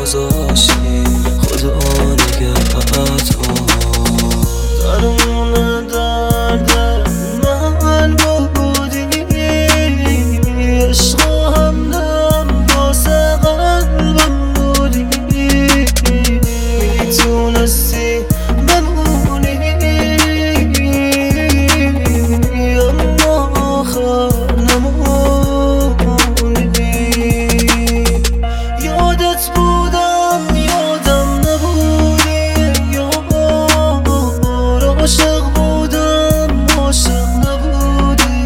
گذاشتی خدا نگهت درمون درد من بودی عشق همدم واسه قلبم بودی میتونستی بمونی اما آخر نموندی یادت بودم یادم نبودی عاشق بودم عاشق نبودی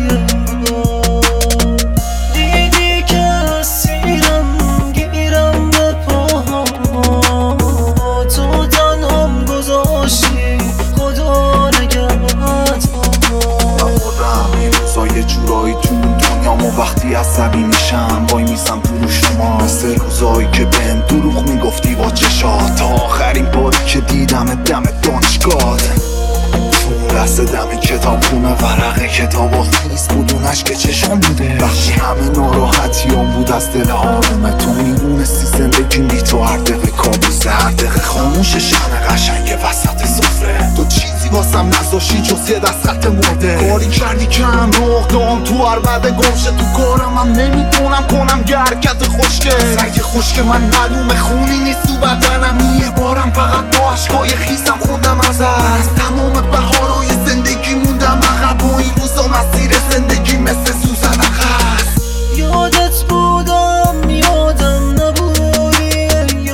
دیدی که اسیرم گیرم به پاها تو تنهام گذاشتی خدا نگهت من بردم این روزا یه جورایی تو دنیامو وقتی عصبی میشم وای میسم تو رو شما مثل روزایی که بهم دروغ میگفتی با چشات تا آخرین باری که دیدم دم دانشگاه لحظه دم کتابخونه ورق کتابا خیس بود اونش که چشم بوده وقتی همه ناراحتیام بود از دل آرومه تو میدونستی زندگیم بی تو هر دقیقه کابوسه هر دقیقه خاموش شن قشنگ وسط سفره تو چیزی واسم نذاشی جز یه دست خط مرده کاری کردی که هم روح دام تو عربده گمشه تو کارم هم نمیتونم کنم یه حرکت خوشگه سگ خوشگه من معلومه خونی نیست تو بدنم یه بارم فقط با عشقای خیسم خوندم از تمام بهارای زندگی موندم عقب و این روزا مسیر زندگی مثل سوزن عقب یادت بودم یادم نبودی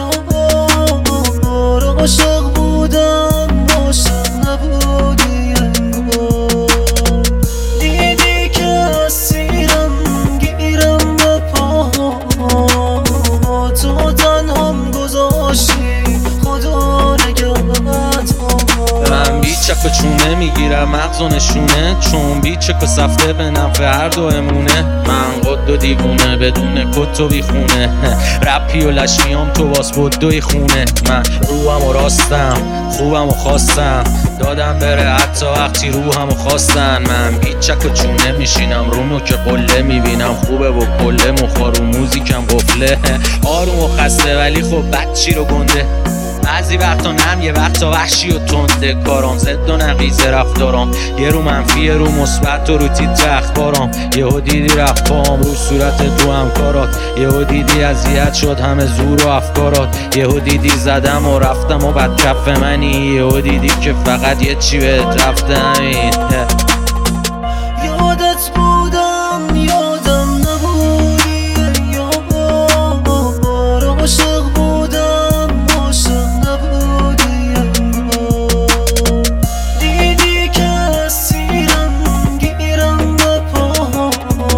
عاشق بودم عاشق نبودی دیدی که اسیرم گیرم به پاها تو تنهام گذاشتی خدا نگهت من بیچک و چونه میگیرم مغز و نشونه چون بیچک و سفته به نفع هر دو امونه من قد و دیوونه بدون کت و بیخونه رپی و لشمیام تو باس بدوی خونه من روحم و راستم خوبم و خواستم دادم بره حتی وقتی روحم و خواستن من بیچک و چونه میشینم رو که قله میبینم خوبه و کله مخارو موزیکم قفله آروم و خسته ولی خب بچی رو گنده بعضی وقتا نم یه وقتا وحشی و تنده کارام زد و نقیز رفتارام یه رو منفی یه رو مثبت و رو تیتر اخبارام یهو دیدی رفت پام رو صورت تو همکارات یهو دیدی اذیت شد همه زور و افکارات یهو دیدی زدم و رفتم و بد کف منی یهو دیدی که فقط یه چی بهت رفته همین یادت بودم یادم نبودی عاشق بودم عاشق نبودی دیدی که اسیرم گیرم به پاها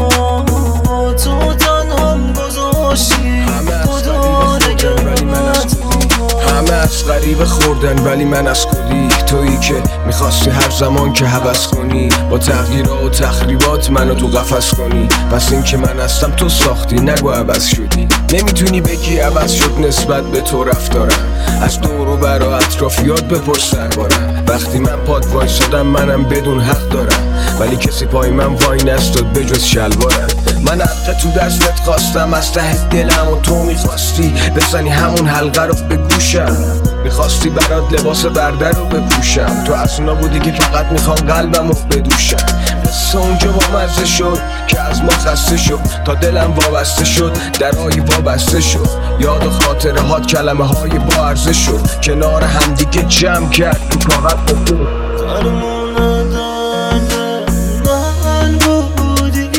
تو تنهام گذاشتی خدا نگهت همه از غریبه خوردن ولی من از خودی تویی که میخواستی هر زمان که هوس کنی با تغییرها و تخریبات منو تو قفس کنی پس این که من هستم تو ساختی نگو عوض شدی نمیتونی بگی عوض شد نسبت به تو رفتارم از دور و برا اطرافیات بپرس دربارم وقتی من پاد وایسادم منم بدون حق دارم ولی کسی پای من وای نستاد بجز شلوارم من حق تو دستت خواستم از ته دلم و تو میخواستی بزنی همون حلقه رو به گوشم میخواستی برات لباس برده رو بپوشم تو از اونا بودی که فقط میخوام قلبم رو بدوشم قصه اونجا با مزه شد که از ما خسته شد تا دلم وابسته شد درایی وابسته شد یاد و خاطره هات کلمه های با ارزش شد کنار همدیگه جمع کرد تو کاغذ بخور درمون درد من بودی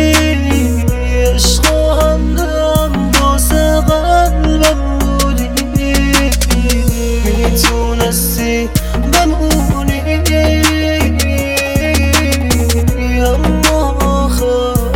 عشق همدم واسه قلبم بودی میتونستی بمونی اما آخر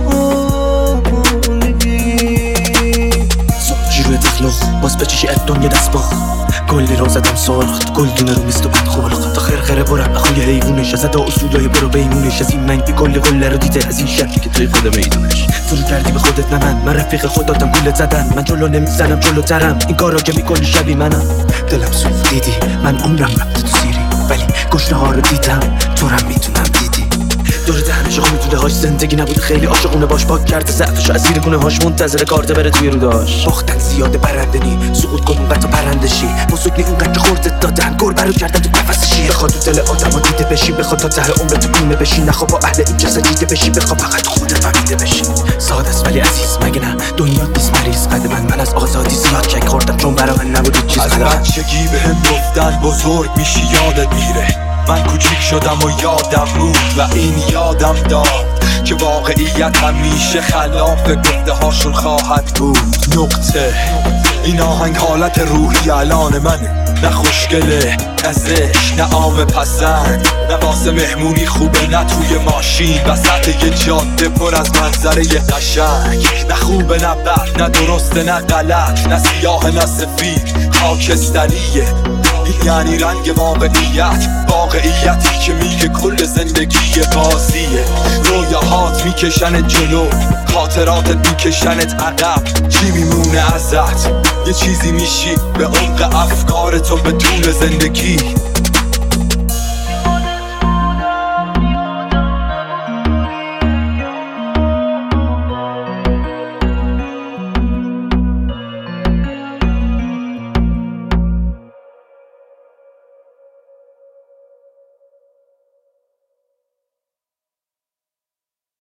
نموندی جیروی تخلق باز بچشی دنیا دست باخت کلی رو زدم سالخت گل دونه رو میست و بد خالخت تا خرخره برم اخوی حیوونش از ادا اصولای برو بیمونش از این منگی کل قله رو دیده از این شکلی که توی خود میدونش فرو کردی به خودت نه من رفیق خوداتم گولت زدن من جلو نمیزنم جلوترم این کارا که میکنی شبی منم دلم سوخت دیدی من عمرم رفت تو سیری ولی گشنه ها رو دیدم تو رم میتونم دیدی دور دهنش خون توده هاش زندگی نبوده خیلی عاشقونه باش پاک کرده ضعفشو از زیر گونه هاش منتظر کارته بره توی روداش باختن زیاده برنده نی سقوط کن اونقدر پرنده شی بزرگ نی اونقدر که خورده دادن گربه رو کردن تو قفسشی بخواد تو دل آدم دیده بشی بخواد تا ته عمرت بیمه بشی نخوا با اهل این جسد دیده بشی بخواد فقط خودت فهمیده بشی ساده است ولی عزیز مگه نه دنیا نیست مریض قد من از آزادی زیاد چک خوردم چون برا من نبود هیچ چیز از بچگی بهم گفتن بزرگ میشی یادت میره من کوچیک شدم و یادم بود و این یادم داد که واقعیت همیشه خلاف گفته هاشون خواهد بود نقطه این آهنگ حالت روحی الان منه نه خوشگله نه زشت نه عام پسند نه واسه مهمونی خوبه نه توی ماشین وسط یه جاده پر از منظره قشنگ نه خوبه نه بد نه درسته نه غلط نه سیاه نه سفید خاکستریه این یعنی رنگ واقعیتی که میگه کل زندگی بازیه رویاهات میکشنت جلو خاطراتت میکشنت عقب چی میمونه ازت یه چیزی میشی به عمق افکارتو بدون زندگی